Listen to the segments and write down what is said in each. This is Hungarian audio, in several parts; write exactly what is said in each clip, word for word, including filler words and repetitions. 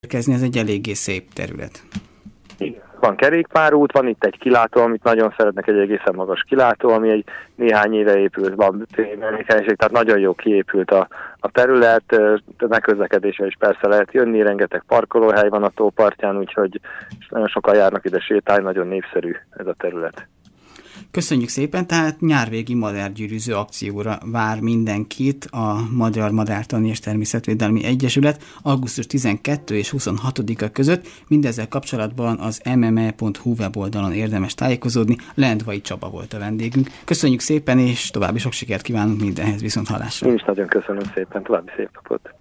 érkezni, ez egy eléggé szép terület. Igen. Van kerékpárút, van itt egy kilátó, amit nagyon szeretnek, egy egészen magas kilátó, ami egy néhány éve épült, van tevékenység, tehát nagyon jó kiépült a, a terület, megközlekedésre is persze lehet jönni, rengeteg parkolóhely van a tó partján, úgyhogy nagyon sokan járnak ide sétálni, nagyon népszerű ez a terület. Köszönjük szépen, tehát nyárvégi madárgyűrűző akcióra vár mindenkit a Magyar Madártani és Természetvédelmi Egyesület augusztus tizenkettedike és huszonhatodika között. Mindezzel kapcsolatban az em em e pont hu weboldalon érdemes tájékozódni. Lendvai Csaba volt a vendégünk. Köszönjük szépen, és további sok sikert kívánunk mindenhez, viszont hallásra. Én is nagyon köszönöm szépen, további szép napot.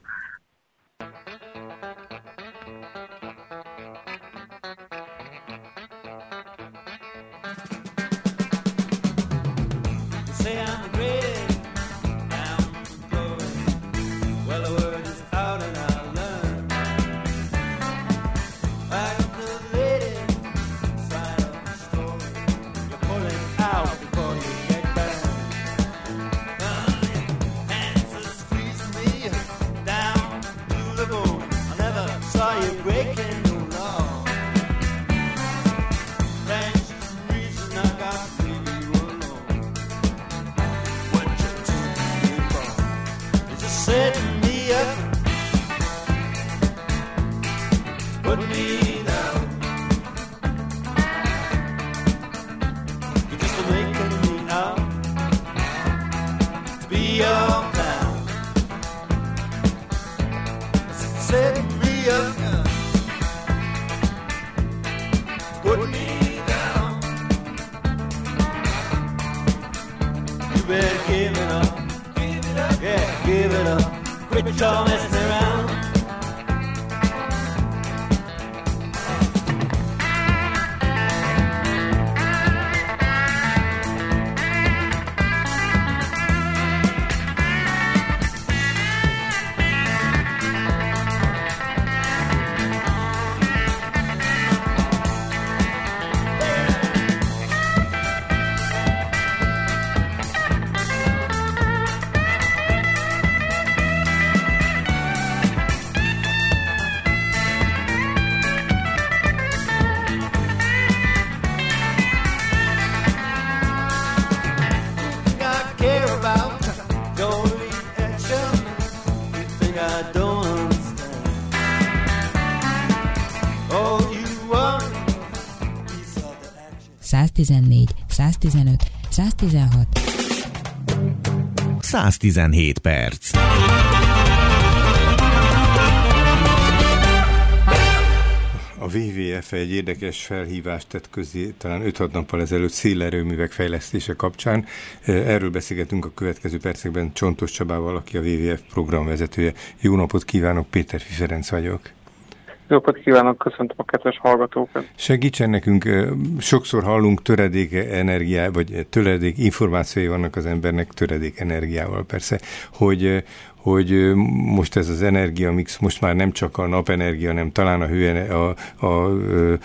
száztizennégy, száztizenöt, száztizenhat. száztizenhét perc. A dupla vé vé ef egy érdekes felhívást tett közé talán öt-hat nappal ezelőtt szélerőművek fejlesztése kapcsán. Erről beszélgetünk a következő percekben Csontos Csabával, aki a dupla vé vé ef programvezetője. Jó napot kívánok, Péterfi Ferenc vagyok. Jó napot kívánok, köszöntöm a kedves hallgatókat. Segítsen nekünk, sokszor hallunk töredék energiá, vagy töredék információi vannak az embernek, töredék energiával persze, hogy, hogy most ez az energiamix most már nem csak a napenergia, hanem talán a hő, a, a, a, a,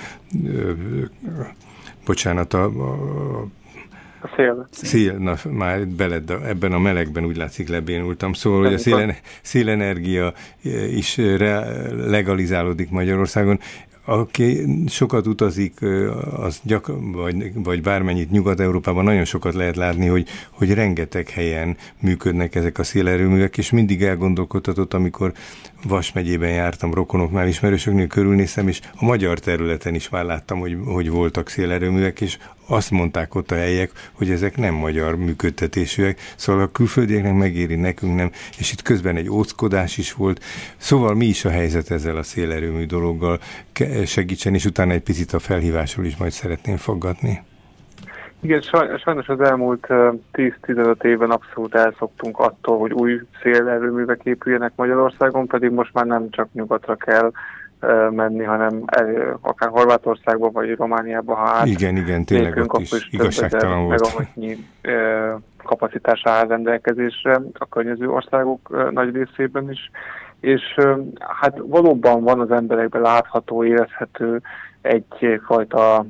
a bocsánat, a, a A szél. Szél, na már beled, ebben a melegben úgy látszik lebénultam. Szóval, hogy a szélen, szélenergia is legalizálódik Magyarországon. Aki sokat utazik, az gyak, vagy, vagy bármennyit Nyugat-Európában nagyon sokat lehet látni, hogy, hogy rengeteg helyen működnek ezek a szélerőművek, és mindig elgondolkodtatott, amikor Vas megyében jártam, rokonoknál, ismerősöknél körülnéztem, és a magyar területen is már láttam, hogy, hogy voltak szélerőművek, és azt mondták ott a helyiek, hogy ezek nem magyar működtetésűek, szóval a külföldieknek megéri, nekünk nem, és itt közben egy óckodás is volt. Szóval mi is a helyzet ezzel a szélerőmű dologgal? Segítsen, és utána egy picit a felhívásról is majd szeretném faggatni. Igen, sajnos az elmúlt tíz-tizenöt évben abszolút elszoktunk attól, hogy új szélerőművek épüljenek Magyarországon, pedig most már nem csak nyugatra kell menni, hanem el, akár Horvátországba vagy Romániába, ha át igen, igen, tényleg ott is, is igazságtalan volt. Megavatnyi kapacitás áll rendelkezésre a környező országok nagy részében is, és hát valóban van az emberekben látható, érezhető egyfajta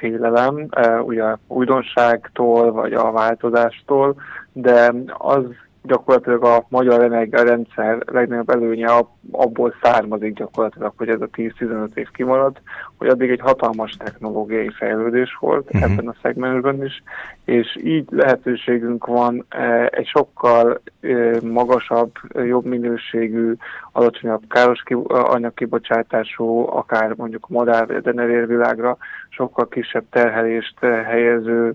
félelem, ugye a újdonságtól vagy a változástól, de az gyakorlatilag a magyar energiarendszer legnagyobb előnye abból származik gyakorlatilag, hogy ez a tíz-tizenöt év kimaradt, hogy addig egy hatalmas technológiai fejlődés volt uh-huh. ebben a szegmensben is, és így lehetőségünk van egy sokkal magasabb, jobb minőségű, alacsonyabb káros anyagkibocsátású, akár mondjuk a modern denerérvilágra sokkal kisebb terhelést helyező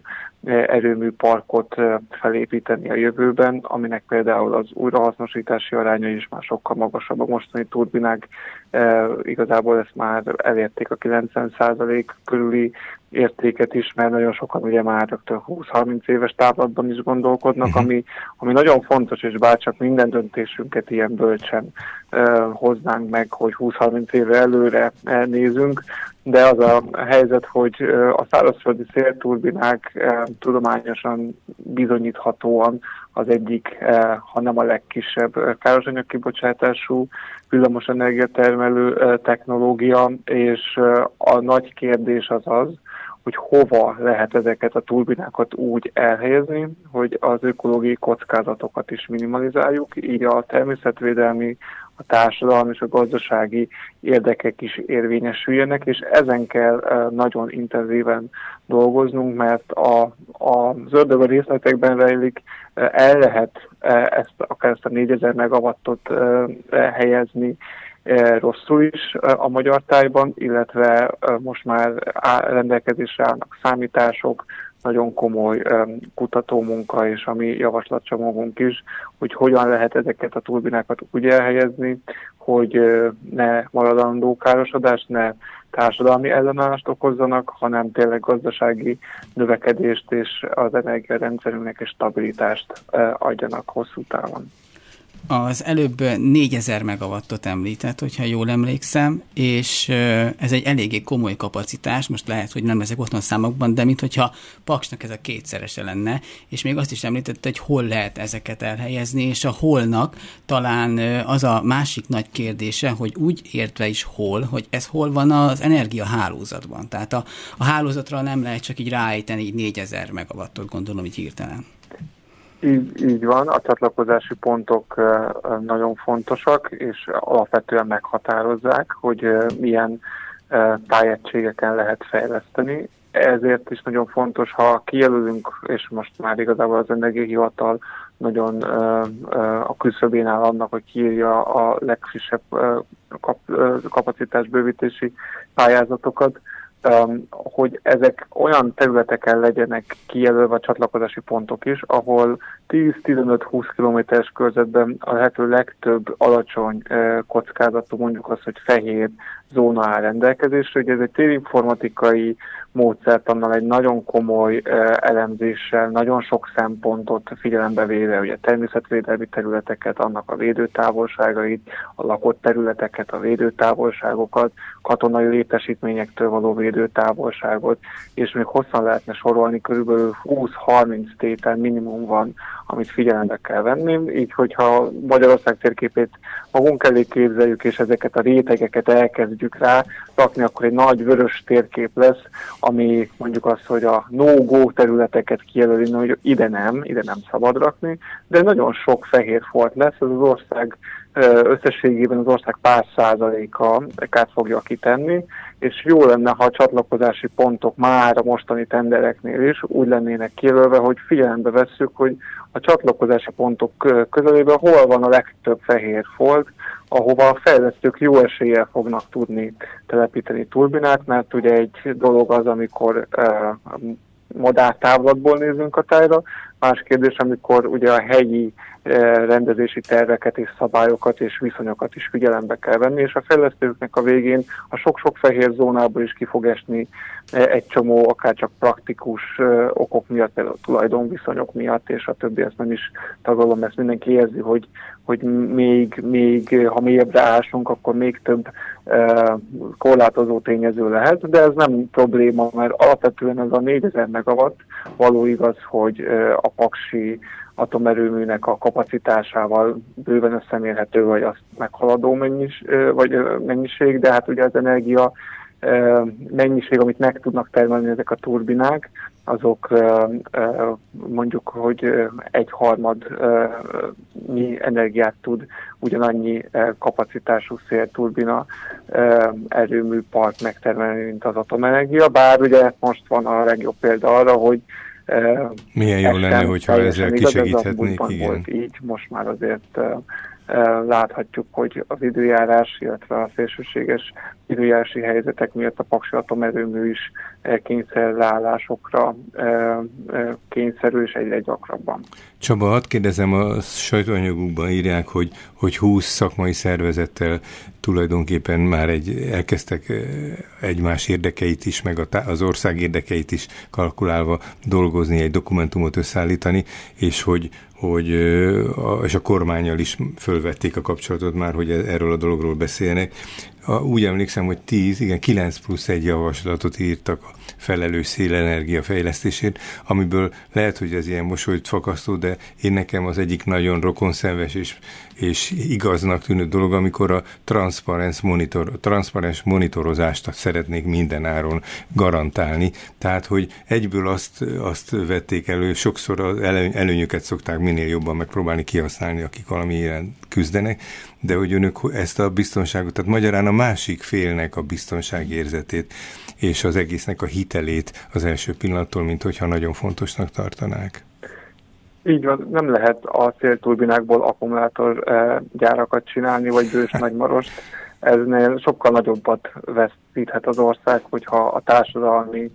erőműparkot felépíteni a jövőben, aminek például az újrahasznosítási aránya is már sokkal magasabb. A mostani turbinák e, igazából ezt már elérték a kilencven százalék körüli értéket is, mert nagyon sokan ugye már rögtön húsz-harminc éves távlatban is gondolkodnak, uh-huh. ami, ami nagyon fontos, és bárcsak minden döntésünket ilyen bölcsen e, hoznánk meg, hogy húsz-harminc évre előre nézünk, de az a helyzet, hogy a szárazföldi szélturbinák tudományosan bizonyíthatóan az egyik, ha nem a legkisebb károsanyag kibocsátású villamos energiatermelő technológia, és a nagy kérdés az az, hogy hova lehet ezeket a turbinákat úgy elhelyezni, hogy az ökológiai kockázatokat is minimalizáljuk, így a természetvédelmi, a társadalmi és a gazdasági érdekek is érvényesüljenek, és ezen kell nagyon intenzíven dolgoznunk, mert a, a ördög a részletekben rejlik, el lehet ezt, akár ezt a négyezer megawattot helyezni rosszul is a magyar tájban, illetve most már rendelkezésre állnak számítások, nagyon komoly kutatómunka és a mi javaslatcsomagunk is, hogy hogyan lehet ezeket a turbinákat úgy elhelyezni, hogy ne maradandó károsodást, ne társadalmi ellenállást okozzanak, hanem tényleg gazdasági növekedést és az energiarendszerünknek és stabilitást adjanak hosszú távon. Az előbb négyezer megawattot említett, hogyha jól emlékszem, és ez egy eléggé komoly kapacitás, most lehet, hogy nem ezek otthon számokban, de minthogyha Paksnak ez a kétszerese lenne, és még azt is említette, hogy hol lehet ezeket elhelyezni, és a holnak talán az a másik nagy kérdése, hogy úgy értve is hol, hogy ez hol van az energiahálózatban. Tehát a, a hálózatra nem lehet csak így ráejteni így négyezer megawattot, gondolom így hirtelen. Így, így van, a csatlakozási pontok nagyon fontosak, és alapvetően meghatározzák, hogy milyen tájegységeken lehet fejleszteni. Ezért is nagyon fontos, ha kijelölünk, és most már igazából az Energiahivatal nagyon a küszöbén áll annak, hogy kiírja a legfrissebb kapacitásbővítési pályázatokat, Um, hogy ezek olyan területeken legyenek kijelölve a csatlakozási pontok is, ahol tíz-tizenöt-húsz kilométeres körzetben a lehető legtöbb alacsony uh, kockázatú, mondjuk az, hogy fehér zóna áll rendelkezésre. Ugye ez egy térinformatikai módszertannal, egy nagyon komoly uh, elemzéssel, nagyon sok szempontot figyelembe véve, ugye természetvédelmi területeket, annak a védőtávolságait, a lakott területeket, a védőtávolságokat, katonai létesítményektől való védőtávolságot, és még hosszan lehetne sorolni, körülbelül húsz-harminc tétel minimum van, amit figyelembe kell venni. Így, hogyha Magyarország térképét magunk elé képzeljük, és ezeket a rétegeket elkezdjük rá rakni, akkor egy nagy vörös térkép lesz, ami mondjuk azt, hogy a no-go területeket kijelöli, hogy ide nem, ide nem szabad rakni, de nagyon sok fehér folt lesz, ez az ország összességében az ország pár százaléka át fogja kitenni, és jó lenne, ha a csatlakozási pontok már a mostani tendereknél is úgy lennének kijelölve, hogy figyelembe vesszük, hogy a csatlakozási pontok közelében hol van a legtöbb fehér folt, ahova a fejlesztők jó eséllyel fognak tudni telepíteni turbinát, mert ugye egy dolog az, amikor uh, madártávlatból nézünk a tájra, más kérdés, amikor ugye a helyi rendezési terveket és szabályokat és viszonyokat is figyelembe kell venni, és a fejlesztőknek a végén a sok-sok fehér zónából is ki fog esni egy csomó, akár csak praktikus okok miatt, például tulajdonviszonyok miatt, és a többi, ezt nem is tagolom, ezt mindenki érzi, hogy, hogy még, még ha mélyebbre ásunk, akkor még több korlátozó tényező lehet, de ez nem probléma, mert alapvetően ez a négyezer megawatt való igaz, hogy a paksi atomerőműnek a kapacitásával bőven összemérhető, vagy azt meghaladó mennyis, vagy mennyiség, de hát ugye az energia mennyiség, amit meg tudnak termelni ezek a turbinák, azok mondjuk, hogy egy harmad mi energiát tud ugyanannyi kapacitású szélturbina erőműpark megtermelni, mint az atomenergia, bár ugye most van a legjobb példa arra, hogy milyen jó lenne, hogyha ezzel kisegíthetnék, igen. Volt így, most már azért láthatjuk, hogy az időjárás, illetve a szélsőséges időjárási helyzetek miatt a paksi atomerőmű is kényszerleállásokra kényszerül, és egyre gyakrabban. Csaba, hadd kérdezem, a sajtóanyagukban írják, hogy, hogy húsz szakmai szervezettel tulajdonképpen már egy, elkezdtek egymás érdekeit is, meg az ország érdekeit is kalkulálva dolgozni, egy dokumentumot összeállítani, és hogy, hogy és a kormánnyal is fölvették a kapcsolatot már, hogy erről a dologról beszélnek. Úgy emlékszem, hogy tíz, igen, kilenc plusz egy javaslatot írtak a felelős szélenergia fejlesztését, amiből lehet, hogy ez ilyen mosolyt fakasztó, de én nekem az egyik nagyon rokonszenves és, és igaznak tűnő dolog, amikor a transzparens monitor, transzparens monitorozást szeretnék minden áron garantálni. Tehát, hogy egyből azt, azt vették elő, sokszor az előnyöket szokták minél jobban megpróbálni kihasználni, akik valamilyen küzdenek, de hogy önök ezt a biztonságot, tehát magyarán a másik félnek a biztonságérzetét és az egésznek a hitelét az első pillanattól, mint hogyha nagyon fontosnak tartanák. Így van, nem lehet a szélturbinákból akkumulátor gyárakat csinálni, vagy bős nagymarost. Eznél sokkal nagyobbat veszíthet az ország, hogyha a társadalmi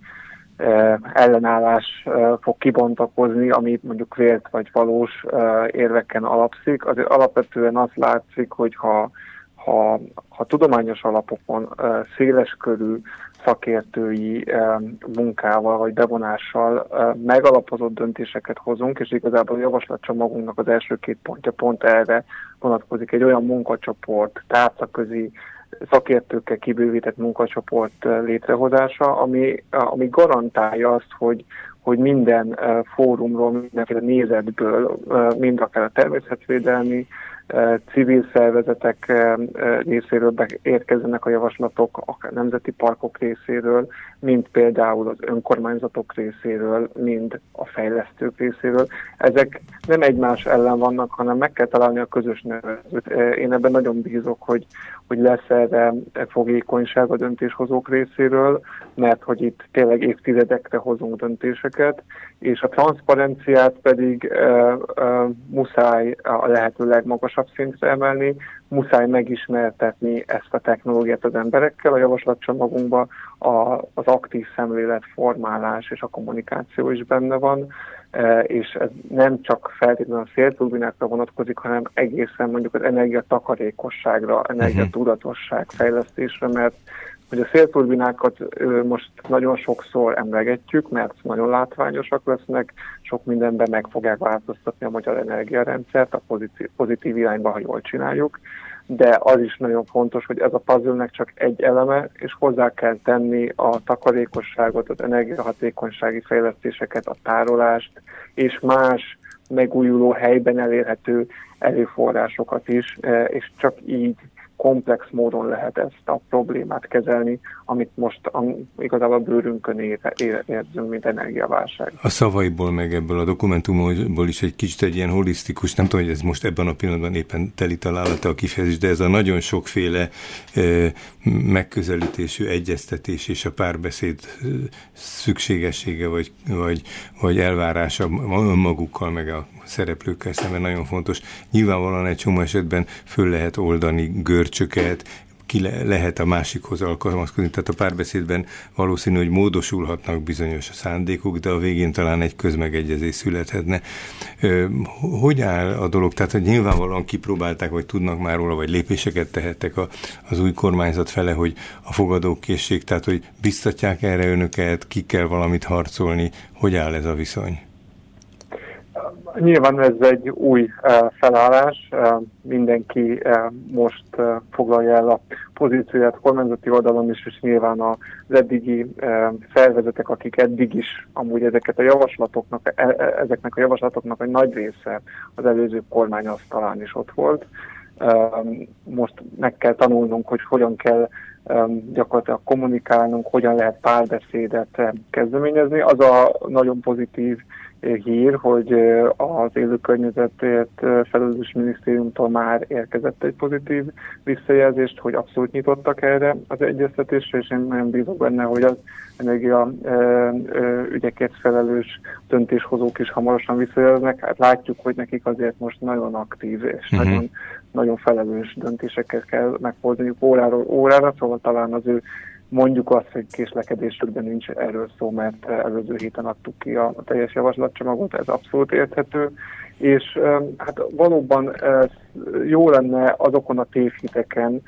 ellenállás fog kibontakozni, ami mondjuk vélt vagy valós érveken alapszik. Azért alapvetően azt látszik, hogy ha, ha, ha tudományos alapokon széleskörű szakértői munkával vagy bevonással megalapozott döntéseket hozunk, és igazából a javaslatcsomagunknak az első két pontja pont erre vonatkozik. Egy olyan munkacsoport, tárcaközi szakértőkkel kibővített munkacsoport létrehozása, ami, ami garantálja azt, hogy, hogy minden fórumról, mindenféle nézetből, mind akár a természetvédelmi, civil szervezetek részéről érkeznek a javaslatok, akár nemzeti parkok részéről, mind például az önkormányzatok részéről, mind a fejlesztők részéről. Ezek nem egymás ellen vannak, hanem meg kell találni a közös nevezőt. Én ebben nagyon bízok, hogy, hogy lesz erre fogékonyság a döntéshozók részéről, mert hogy itt tényleg évtizedekre hozunk döntéseket, és a transzparenciát pedig uh, uh, muszáj a lehető legmagasabb szintre emelni, muszáj megismertetni ezt a technológiát az emberekkel. A javaslatcsomagunkban a, az aktív szemléletformálás és a kommunikáció is benne van, uh, és ez nem csak feltétlenül a szélturbinákra vonatkozik, hanem egészen mondjuk az energiatakarékosságra, energiatudatosság fejlesztésre, mert hogy a szélturbinákat most nagyon sokszor emlegetjük, mert nagyon látványosak lesznek, sok mindenben meg fogják változtatni a magyar energiarendszert a pozitív, pozitív irányba, ha jól csináljuk, de az is nagyon fontos, hogy ez a puzzle-nek csak egy eleme, és hozzá kell tenni a takarékosságot, az energiahatékonysági fejlesztéseket, a tárolást, és más megújuló helyben elérhető erőforrásokat is, és csak így komplex módon lehet ezt a problémát kezelni, amit most am, igazából a bőrünkön érzünk, mint energiaválság. A szavaiból, meg ebből a dokumentumból is egy kicsit egy ilyen holisztikus, nem tudom, hogy ez most ebben a pillanatban éppen teli találata a kifejezés, de ez a nagyon sokféle e, megközelítésű egyeztetés és a párbeszéd szükségessége, vagy, vagy, vagy elvárása önmagukkal, meg a szereplőkkel szemben nagyon fontos. Nyilvánvalóan egy csomó esetben föl lehet oldani görcsöket, ki le- lehet a másikhoz alkalmazkodni, tehát a párbeszédben valószínű, hogy módosulhatnak bizonyos szándékok, de a végén talán egy közmegegyezés születhetne. Hogy áll a dolog? Tehát, hogy nyilvánvalóan kipróbálták, vagy tudnak már róla, vagy lépéseket tehettek a, az új kormányzat fele, hogy a fogadókészség, tehát, hogy biztatják erre önöket, ki kell valamit harcolni, hogy áll ez a viszony? Nyilván ez egy új uh, felállás, uh, mindenki uh, most uh, foglalja el a pozícióját kormányzati oldalon is, és nyilván az eddigi uh, szervezetek, akik eddig is amúgy ezeket a javaslatoknak, e- ezeknek a javaslatoknak egy nagy része az előző kormányasztalán is ott volt. Uh, most meg kell tanulnunk, hogy hogyan kell gyakorlatilag kommunikálnunk, hogyan lehet párbeszédet kezdeményezni. Az a nagyon pozitív hír, hogy az élő környezetért felelős minisztériumtól már érkezett egy pozitív visszajelzést, hogy abszolút nyitottak erre az egyeztetésre, és én nagyon bízok benne, hogy az energia ügyekért felelős döntéshozók is hamarosan visszajelznek. Hát látjuk, hogy nekik azért most nagyon aktív és uh-huh. nagyon, nagyon felelős döntéseket kell meghozniuk óráról órára, szóval talán az ő mondjuk azt, hogy késlekedésük, de nincs erről szó, mert előző héten adtuk ki a teljes javaslatcsomagot, ez abszolút érthető, és hát valóban jó lenne azokon a tévhiteken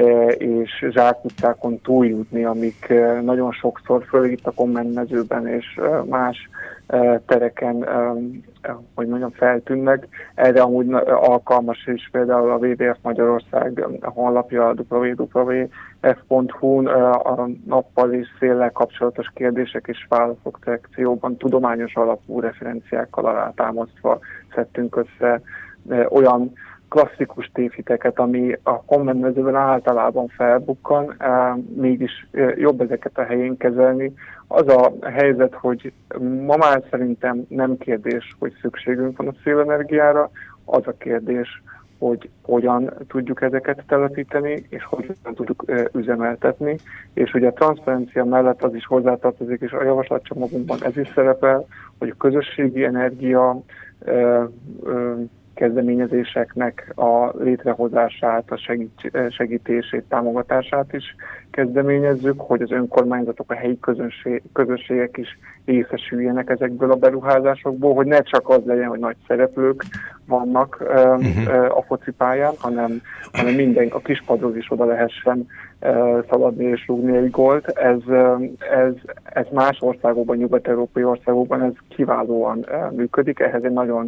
és zsákutcákon túljutni, amik nagyon sokszor, főleg itt a kommentmezőben és más tereken, hogy mondjam, feltűnnek. Erre amúgy alkalmas is például a dupla vé dupla vé ef Magyarország honlapja, dupla vé dupla vé ef pont hu-n a nappal és széllel kapcsolatos kérdések és válaszok szekcióban tudományos alapú referenciákkal alátámasztva szedtünk össze olyan klasszikus tévhiteket, ami a kommentmezőben általában felbukkan, mégis jobb ezeket a helyén kezelni. Az a helyzet, hogy ma már szerintem nem kérdés, hogy szükségünk van a szélenergiára, az a kérdés, hogy hogyan tudjuk ezeket telepíteni, és hogyan tudjuk üzemeltetni. És ugye a transzparencia mellett az is hozzátartozik, és a javaslatcsomagunkban ez is szerepel, hogy a közösségi energia ö, ö, kezdeményezéseknek a létrehozását, a segít, segítését, támogatását is kezdeményezzük, hogy az önkormányzatok, a helyi közönség, közösségek is részesüljenek ezekből a beruházásokból, hogy ne csak az legyen, hogy nagy szereplők vannak uh-huh. a focipályán, hanem, hanem minden, a kispadról is oda lehessen szaladni és rúgni egy gólt. Ez, ez, ez más országokban, nyugat-európai országokban ez kiválóan működik, ehhez egy nagyon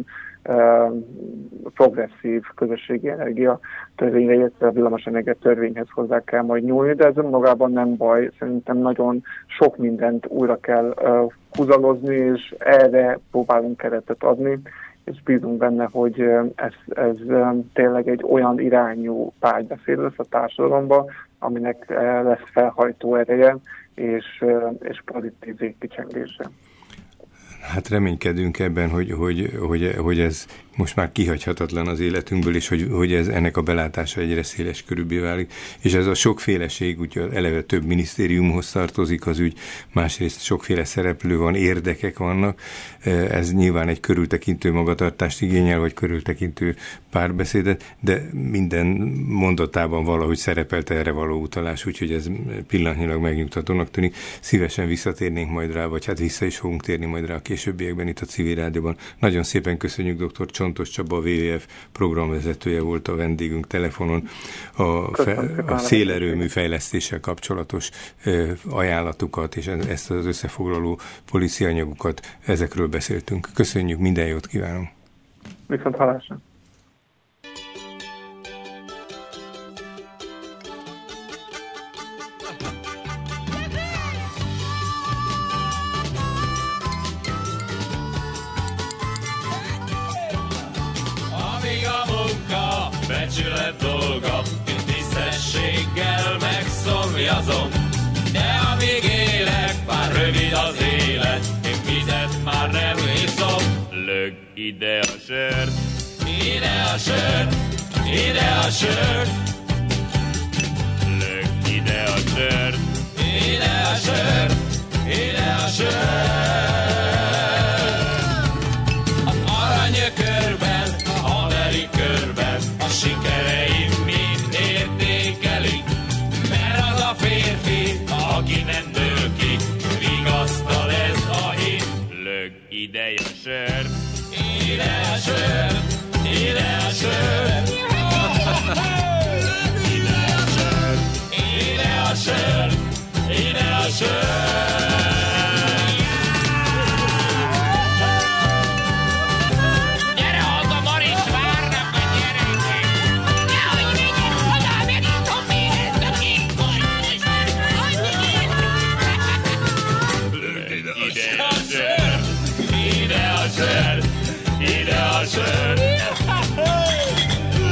progresszív közösségi energia törvényre, illetve a villamosenergia törvényhez hozzá kell majd nyúlni, de ez önmagában nem baj. Szerintem nagyon sok mindent újra kell uh, húzalozni, és erre próbálunk keretet adni, és bízunk benne, hogy ez, ez tényleg egy olyan irányú párbeszéd lesz a társadalomban, aminek lesz felhajtó ereje és, és pozitív végkicsengése. Hát reménykedünk ebben, hogy, hogy, hogy, hogy ez most már kihagyhatatlan az életünkből, és hogy, hogy ez ennek a belátása egyre széles körülbé válik. És ez a sokféleség, úgyhogy eleve több minisztériumhoz tartozik az ügy, másrészt sokféle szereplő van, érdekek vannak. Ez nyilván egy körültekintő magatartást igényel, vagy körültekintő párbeszédet, de minden mondatában valahogy szerepelt erre való utalás, úgyhogy ez pillanatnyilag megnyugtatónak tűnik. Szívesen visszatérnénk majd rá, vagy hát vissza is fogunk térni majd rá a későbbiekben itt a Civil Rádióban. Nagyon szépen köszönjük dr. Csontos Csaba, a dupla vé dupla vé ef programvezetője volt a vendégünk telefonon. A, fe, a szélerőmű fejlesztéssel kapcsolatos ajánlatukat és ezt az összefoglaló policy-anyagokat, ezekről beszéltünk. Köszönjük, minden jót kívánunk! Viszont hallásra! Becsület dolga, én tisztességgel megszomjazom, de amíg élek, már rövid az élet, én vizet már nem iszom. Lög ide a sört, ide a sört, ide a sört. Lög ide a sört, ide a sört, ide a sört. Az aranyökörben, a haveri körben, a sikereim mind értékelik, mert az a férfi, aki nem dől ki, vigasztal ez a hit. Lög ide a sört, ide a sört, ide a sört. Ide a sört, ide a sört, ide a sört. Ide a sör,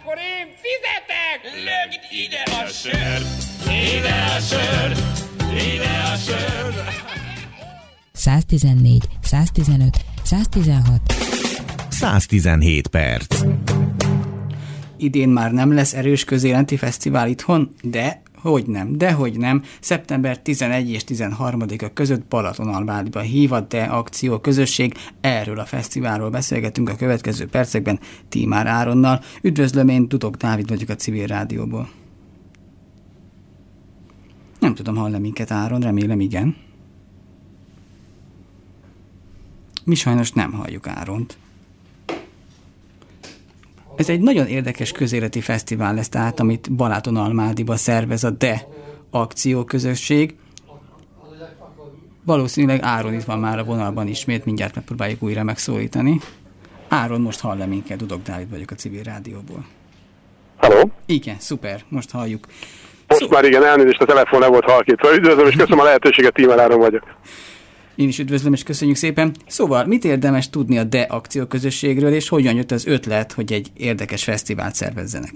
akkor én fizetek! Lögd ide a sört, ide a sört, ide a sört! száztizennégy, száztizenöt, száztizenhat. száztizenhét perc. Idén már nem lesz erős közéleti fesztivál itthon, de hogy nem, de hogy nem. Szeptember tizenegy és tizenharmadika között Balatonalmádiba hív a De Akció közösség. Erről a fesztiválról beszélgetünk a következő percekben Tímár Áronnal. Üdvözlöm, én Dudok Dávid vagyok a Civil Rádióból. Nem tudom, hall-e minket Áron, remélem igen. Mi sajnos nem halljuk Áront. Ez egy nagyon érdekes közéleti fesztivál lesz, tehát amit Balatonalmádiba szervez a De Akció közösség. Valószínűleg Áron itt van már a vonalban ismét, mindjárt megpróbáljuk újra megszólítani. Áron, most hall-e minket? Dudok Dávid vagyok a Civil Rádióból. Halló? Igen, szuper, most halljuk. Most Szó... már igen, elnézést, a telefon le volt halkítva. Üdvözlöm, és köszönöm a lehetőséget, Tímár Áron vagyok. Én is üdvözlöm, és köszönjük szépen. Szóval, mit érdemes tudni a De Akció közösségről, és hogyan jött az ötlet, hogy egy érdekes fesztivált szervezzenek?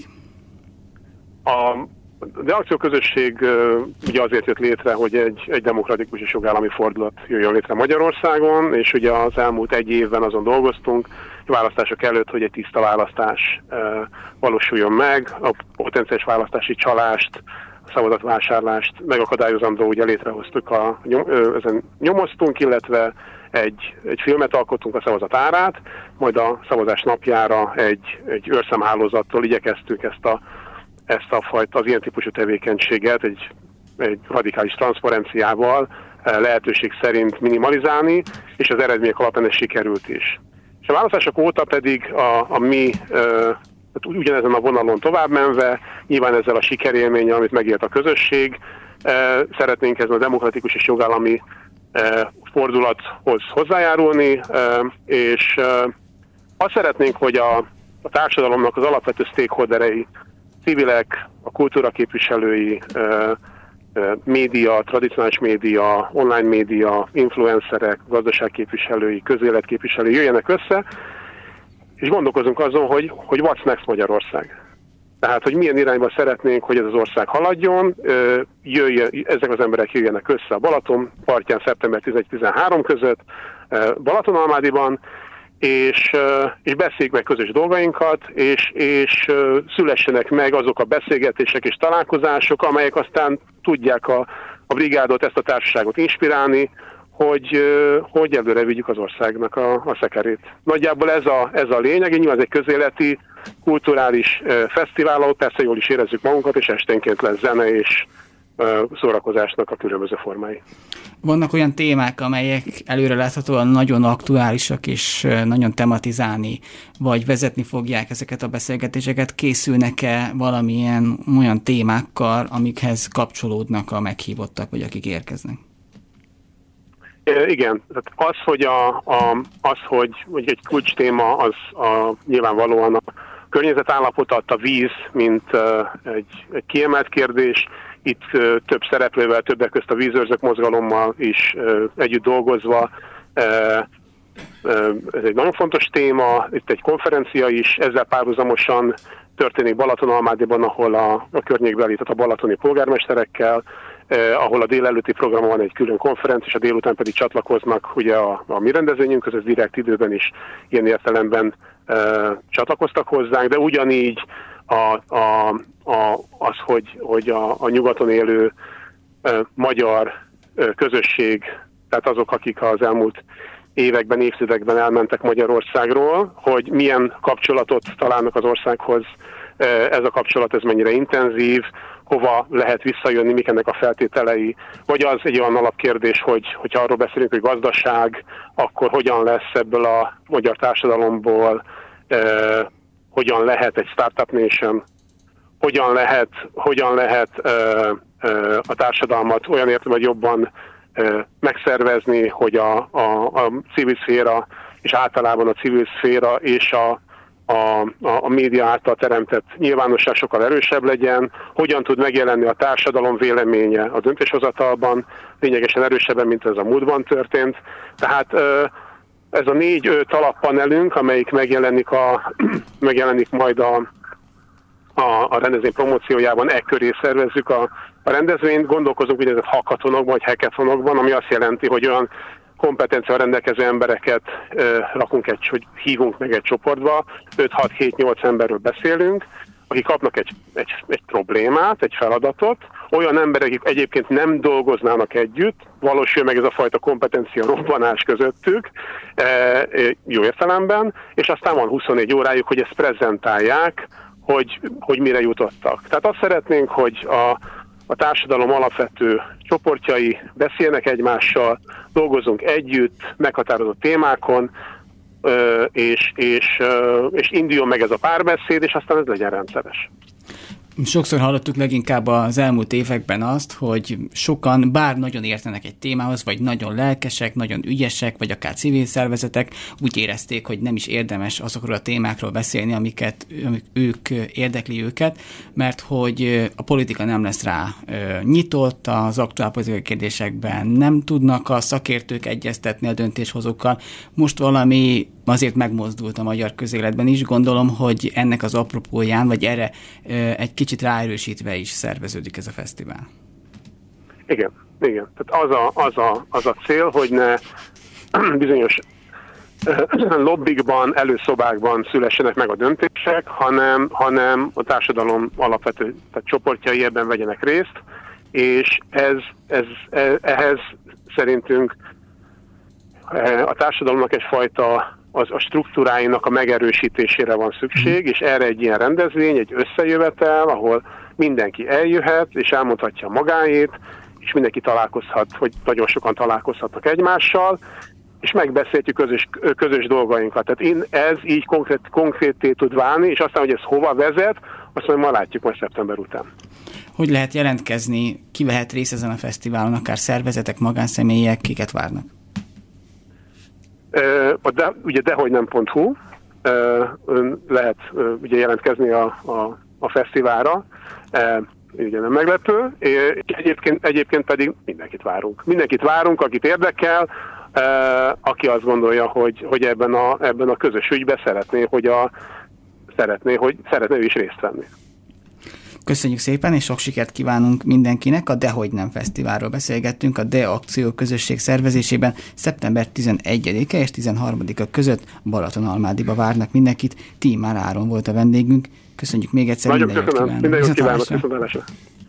A De Akció közösség ugye azért jött létre, hogy egy, egy demokratikus és jogállami fordulat jöjjön létre Magyarországon, és ugye az elmúlt egy évben azon dolgoztunk, a választások előtt, hogy egy tiszta választás valósuljon meg, a potenciális választási csalást, szavazatvásárlást megakadályozandó, ugye létrehoztuk, a, nyom, ezen nyomoztunk, illetve egy, egy filmet alkottunk a szavazat árát, majd a szavazás napjára egy, egy őrszemhálózattól igyekeztük ezt a, ezt a fajta, az ilyen típusú tevékenységet egy, egy radikális transzparenciával lehetőség szerint minimalizálni, és az eredmények alapján ez sikerült is. És a választások óta pedig a, a mi Tehát ugyanezen a vonalon tovább menve, nyilván ezzel a sikerélménnyel, amit megélt a közösség, szeretnénk ezen a demokratikus és jogállami fordulathoz hozzájárulni, és azt szeretnénk, hogy a, a társadalomnak az alapvető stakeholderei, civilek, a kultúra képviselői, média, tradicionális média, online média, influencerek, gazdaságképviselői, közéletképviselői jöjjenek össze, és gondolkozunk azon, hogy, hogy what's next Magyarország. Tehát, hogy milyen irányba szeretnénk, hogy ez az ország haladjon, jöjjön, ezek az emberek jöjjenek össze a Balaton partján szeptember tizenegy-tizenhárom között, Balatonalmádiban, és, és beszéljük meg közös dolgainkat, és, és szülessenek meg azok a beszélgetések és találkozások, amelyek aztán tudják a, a brigádot, ezt a társaságot inspirálni, hogy, hogy előre vigyük az országnak a, a szekerét. Nagyjából ez a, ez a lényeg, nyilván ez egy közéleti, kulturális fesztivál, ahol persze jól is érezzük magunkat, és esténként lesz zene és szórakozásnak a különböző formái. Vannak olyan témák, amelyek előre láthatóan nagyon aktuálisak és nagyon tematizálni, vagy vezetni fogják ezeket a beszélgetéseket. Készülnek-e valamilyen olyan témákkal, amikhez kapcsolódnak a meghívottak, vagy akik érkeznek? Igen, tehát az, hogy, a, a, az, hogy, hogy egy kulcs téma, az a, nyilvánvalóan a környezet állapota, a víz, mint uh, egy, egy kiemelt kérdés. Itt uh, több szereplővel, többek közt a vízőrzők mozgalommal is uh, együtt dolgozva. Uh, uh, ez egy nagyon fontos téma, itt egy konferencia is, ezzel párhuzamosan történik Balatonalmádiban, ahol a, a környékbeli, tehát a balatoni polgármesterekkel, Eh, ahol a délelőtti programon van egy külön konferencia, és a délután pedig csatlakoznak ugye a, a mi rendezvényünkhöz, ez direkt időben is ilyen értelemben eh, csatlakoztak hozzánk, de ugyanígy a, a, a, az, hogy, hogy a, a nyugaton élő eh, magyar eh, közösség, tehát azok, akik az elmúlt években, évtizedekben elmentek Magyarországról, hogy milyen kapcsolatot találnak az országhoz, eh, ez a kapcsolat, ez mennyire intenzív, hova lehet visszajönni, mik ennek a feltételei, vagy az egy olyan alapkérdés, hogy hogyha arról beszélünk, hogy gazdaság, akkor hogyan lesz ebből a magyar társadalomból, eh, hogyan lehet egy startup nation, hogyan lehet, hogyan lehet eh, eh, a társadalmat olyan értelemben jobban eh, megszervezni, hogy a, a, a civil szféra, és általában a civil szféra és a A, a, a média által teremtett nyilvánosság sokkal erősebb legyen, hogyan tud megjelenni a társadalom véleménye a döntéshozatalban, lényegesen erősebben, mint ez a múltban történt. Tehát ez a négy-öt alappanelünk, amelyik megjelenik, a, megjelenik majd a, a rendezvény promóciójában e köré szervezzük a, a rendezvényt. Gondolkozunk úgynevezett hackathonokban, vagy hackathonokban, ami azt jelenti, hogy olyan kompetencia rendelkező embereket ö, rakunk egy, hogy hívunk meg egy csoportba, öt hat hét nyolc emberről beszélünk, akik kapnak egy, egy, egy problémát, egy feladatot, olyan emberek, akik egyébként nem dolgoznának együtt, valósul meg ez a fajta kompetencia robbanás közöttük, e, jó értelemben, és aztán van huszonnégy órájuk, hogy ezt prezentálják, hogy, hogy mire jutottak. Tehát azt szeretnénk, hogy a, a társadalom alapvető csoportjai beszélnek egymással, dolgozunk együtt, meghatározott témákon, és, és, és induljon meg ez a párbeszéd, és aztán ez legyen rendszeres. Sokszor hallottuk leginkább az elmúlt években azt, hogy sokan bár nagyon értenek egy témához, vagy nagyon lelkesek, nagyon ügyesek, vagy akár civil szervezetek, úgy érezték, hogy nem is érdemes azokról a témákról beszélni, amiket amik ők érdekli őket, mert hogy a politika nem lesz rá nyitott, az aktuál politikai kérdésekben nem tudnak a szakértők egyeztetni a döntéshozókkal. Most valami azért megmozdult a magyar közéletben is. Gondolom, hogy ennek az apropóján, vagy erre egy kicsit ráerősítve is szerveződik ez a fesztivál. Igen, igen. Tehát az a, az a, az a cél, hogy ne bizonyos lobbikban, előszobákban szülessenek meg a döntések, hanem, hanem a társadalom alapvető tehát csoportjai ebben vegyenek részt, és ez, ez, ehhez szerintünk a társadalomnak egyfajta az a struktúráinak a megerősítésére van szükség, és erre egy ilyen rendezvény, egy összejövetel, ahol mindenki eljöhet, és elmondhatja magáét, és mindenki találkozhat, vagy nagyon sokan találkozhatnak egymással, és megbeszéltjük közös, közös dolgainkat. Tehát én, ez így konkrét, konkrétté tud válni, és aztán, hogy ez hova vezet, azt majd ma látjuk majd szeptember után. Hogy lehet jelentkezni, ki vehet részt ezen a fesztiválon, akár szervezetek, magánszemélyek, kiket várnak? De, ugye dehogynem.hu lehet ugye jelentkezni a, a, a fesztiválra, ugye nem meglepő, egyébként, egyébként pedig mindenkit várunk. Mindenkit várunk, akit érdekel, aki azt gondolja, hogy, hogy ebben, a, ebben a közös ügyben szeretné, hogy a, szeretné, hogy szeretné ő is részt venni. Köszönjük szépen, és sok sikert kívánunk mindenkinek. A Dehogy nem fesztiválról beszélgettünk, a De Akció közösség szervezésében szeptember tizenegyedike és tizenharmadika között Balatonalmádiba várnak mindenkit. Tímár Áron volt a vendégünk. Köszönjük még egyszer. Nagyon minden köszönöm. Jót minden jót kívánok. Viszontlátásra.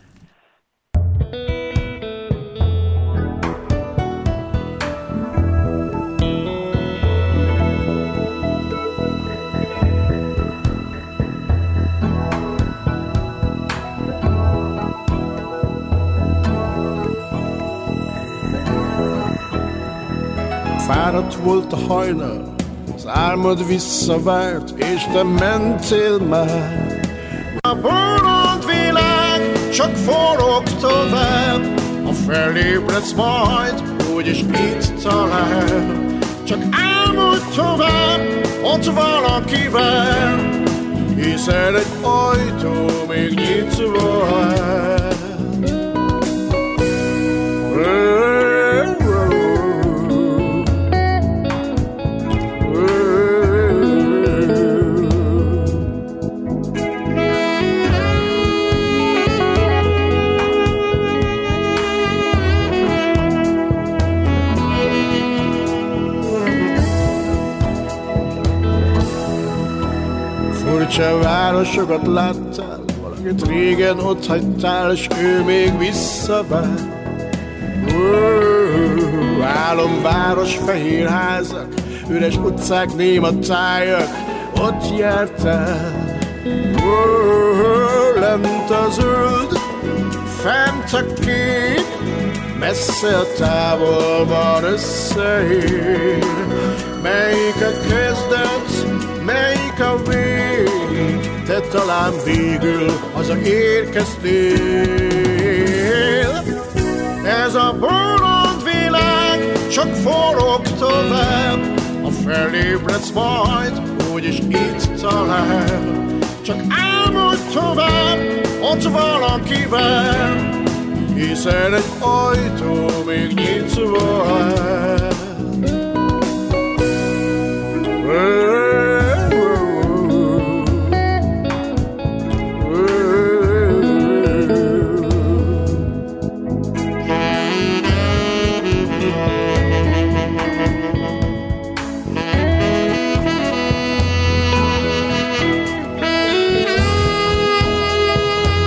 Fáradt volt a hajnal, az álmod visszavárt, és te mentél már. A bolond világ csak forog tovább, ha felébredsz majd, úgyis itt talál. Csak álmodj tovább, ott valaki vár, hiszen egy ajtó még nyitva áll. Furcsa városokat láttál, valakit régen ott hagytál, és ő még visszavár. Álomváros, fehér házak, üres utcák, néma tájak, ott jártál. Lent a zöld, fent a kék, messze a távolban összeér. Melyik a kezdet, melyik a vég, te talán végül hazaérkeztél. Ez a bolond világ csak forog tovább, ha felébredsz majd, úgyis itt talál. Csak álmodj tovább, ott valaki vár, hiszen egy ajtó még nyitva áll.